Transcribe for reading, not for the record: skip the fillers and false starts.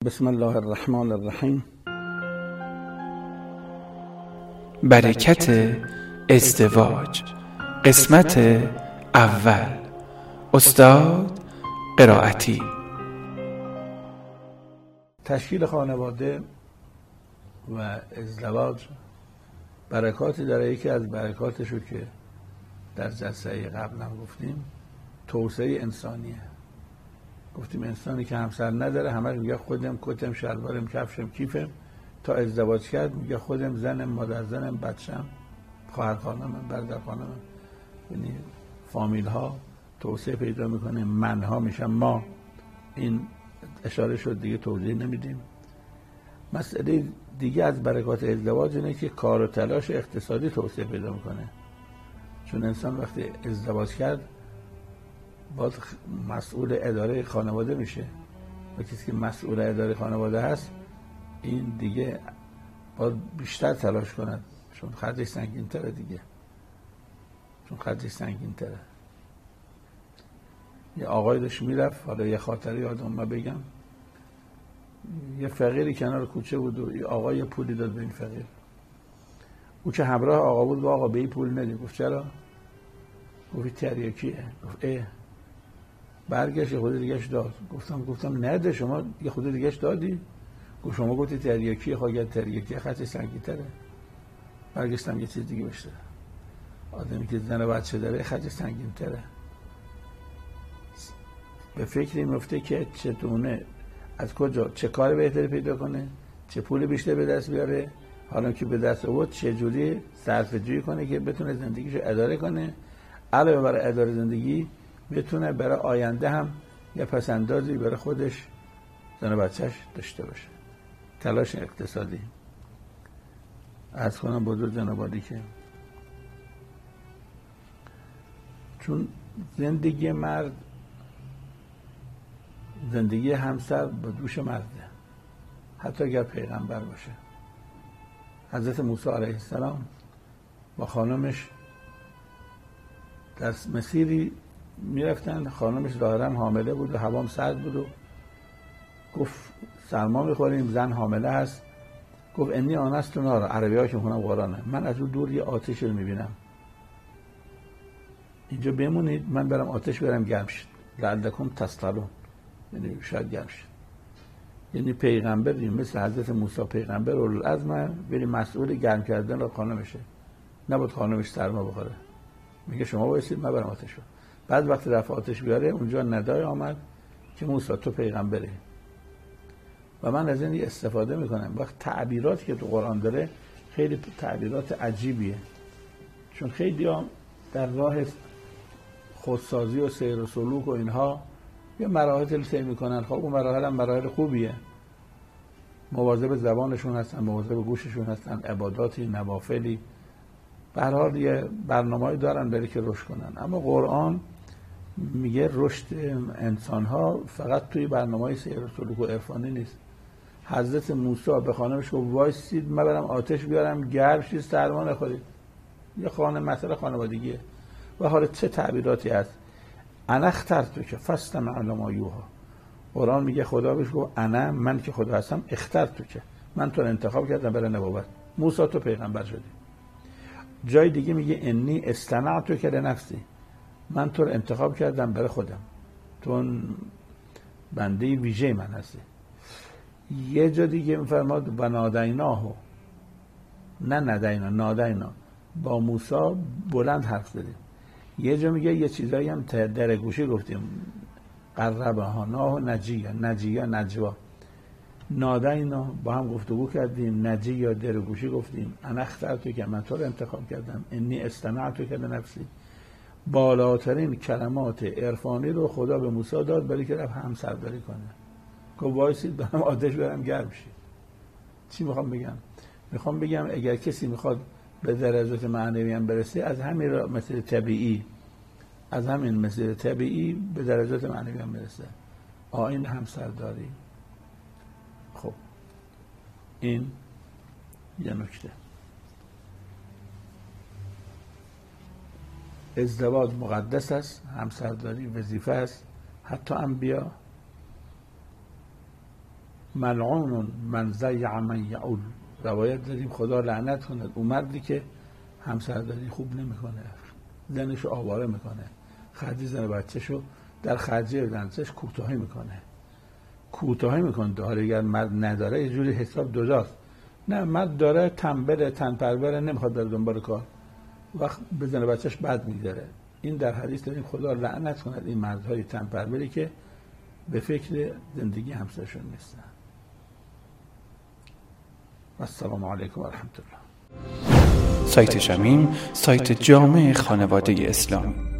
بسم الله الرحمن الرحیم. برکت ازدواج، قسمت اول. استاد قرائتی. تشکیل خانواده و ازدواج برکاتی داره. یکی از برکاتشو که در جلسه قبل هم گفتیم، توسعه انسانیه. گفتیم انسانی که همسر نداره همه میگه خودم کتم شلوارم کفشم کیفم، تا ازدواج کرد میگه خودم زنم مادر زنم بچم خواهر خانمم برادر خانمم. یعنی فامیل ها توسعه پیدا میکنه، منها میشن ما. این اشاره شد دیگه توضیح نمیدیم. مسئله دیگه از برکات ازدواج اینه که کار و تلاش اقتصادی توسعه پیدا میکنه. چون انسان وقتی ازدواج کرد باید مسئول اداره خانواده میشه و کسی که مسئول اداره خانواده هست این دیگه باید بیشتر تلاش کند، چون خرجش سنگین تره دیگه. یه آقای داشت میرفت، حالا یه خاطره یادم من بگم. یه فقیری کنار کوچه بود و یه آقای یه پولی داد به این فقیر. او که همراه آقا بود، با آقا به این پول ندید. گفت چرا؟ گفت تریاکیه. گفت برگشت یه خود دیگهش داد. گفتم نده، شما یه خود دیگهش دادی؟ گفت شما گفتی تریاکیه، خواهی تریاکیه خطش سنگین تره. برگشتم یه چیز دیگه بشته. آدمی که زن و بچه داره خطش سنگین تره. به فکری میفته که چطونه از کجا چه کار بهتری پیدا کنه، چه پول بیشتر به دست بیاره، حالا که به دست آورد چه جوری صرفه جویی کنه که بتونه زندگیشو اداره کنه. علاوه بر اداره زندگی بتونه برای آینده هم یه پسندازی برای خودش زن و بچهش داشته باشه. تلاش اقتصادی. عرض کنم بزرگ جنابالی که چون زندگی مرد، زندگی همسر به دوش مرده، حتی اگر پیغمبر باشه. حضرت موسی علیه السلام با خانمش در مسیری میرفتن، خانمش ظاهرا حامله بود و هوام سرد بود و گفت سرما میخوریم، زن حامله هست. گفت انی آنست نار. عربی ها که میخونم قرآنه. من از اون دور یه آتش رو میبینم، اینجا بمونید من برم آتش برم گرم شد لعلکم تصطلون، یعنی شاید گرم شد. یعنی پیغمبر مثل حضرت موسی پیغمبر اولوالعزم ولی مسئول گرم کردن را خانمشه، نبود خانمش سرما بخوره. میگه شما بایستید من برم آتش برم. بعد وقتی رفت آتش بیاره اونجا ندای آمد که موسی تو پیغمبره. و من از این استفاده میکنم. وقت تعبیراتی که تو قرآن داره خیلی تعبیرات عجیبیه، چون خیلی هم در راه خودسازی و سیر و سلوک و اینها یه مراحل طی میکنن. خب اون مراحل هم مراحل خوبیه، مواظب زبانشون هستن، مواظب گوششون هستن، عباداتی نوافلی به هر حال یه برنامه‌ای دارن برای که رشد کنن. اما قرآن میگه رشد انسان‌ها فقط توی برنامه‌های سیر و سلوک و عرفانی نیست. حضرت موسی به خانمش گفت وایسید من برم آتش بیارم گرم شید سرما نخورید. یه مسئله خانوادگیه. و حالا چه تعبیراتی هست؟ انا اخترتک فاستمع لما یوحی. قرآن میگه خدا بهش گفت انا، من که خدا هستم، اخترتک، من تو رو انتخاب کردم برای نبوت. موسی تو پیغمبر شدی. جای دیگه میگه انی اصطنعتک لنفسی، من تو رو انتخاب کردم برای خودم، تو بنده ویژه من هستی. یه جا دیگه میفرماد و نادیناه، نه ندینا، نادینا، با موسی بلند حرف زدیم. یه جا میگه یه چیزایی هم در گوشی گفتیم، قربها ناه نجیه نجوا. نادینا با هم گفتگو کردیم، نجی یا در گوشی گفتیم. انا اخترتو که من تو رو انتخاب کردم، انی استمعتو که لنفسی. بالاترین کلمات عرفانی رو خدا به موسی داد برای که رفت همسرداری کنه. گفت وایسید برم آتش برم گرم شید. چی میخوام بگم؟ میخوام بگم اگر کسی میخواد به درجات معنوی هم برسه، از همین مسیر طبیعی به درجات معنوی هم برسه. آیین همسرداری. خب این یه نکته. ازدواج مقدس است، همسرداری وظیفه است. حتی انبیا ملعون من ضیع من یعول. روایت داریم خدا لعنت کند اون مردی که همسرداری خوب نمیکنه، زنشو آواره میکنه، خرجی زن بچه‌شو در خرجی زنش کوتاهی میکنه. داره اگر مرد نداره یه جوری حساب جداست. نه، مرد داره تنبل تن پروره، نمیخواد بره دنبال کار، وقت به زن بچه‌ش بد میگذره. این در حدیث داریم خدا لعنت کند این مردهای تن پروری که به فکر زندگی همسرشون نیستن. السلام علیکم و رحمت الله. سایت شمیم، سایت جامع خانواده اسلامی.